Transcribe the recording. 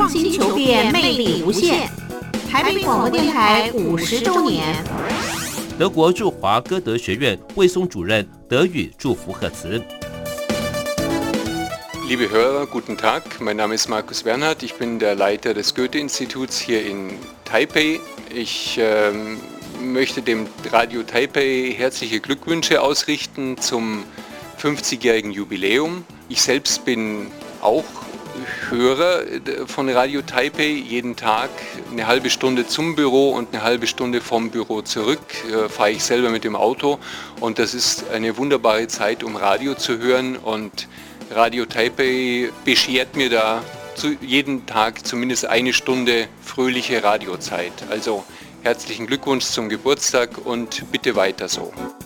创新求变，魅力无限。台北广播电台50周年。 德国驻华歌德学院魏松主任德语祝福贺词。 Liebe Hörer, guten Tag. Mein Name ist Markus Bernhard. Ich bin der Leiter des Goethe-Instituts hier in Taipei. Ich möchte dem Radio Taipei herzliche Glückwünsche ausrichten zum 50-jährigen Jubiläum. Ich selbst bin auch Hörer von Radio Taipei, jeden Tag eine halbe Stunde zum Büro und eine halbe Stunde vom Büro zurück, fahre ich selber mit dem Auto und das ist eine wunderbare Zeit, um Radio zu hören und Radio Taipei beschert mir da jeden Tag zumindest eine Stunde fröhliche Radiozeit. Also herzlichen Glückwunsch zum Geburtstag und bitte weiter so.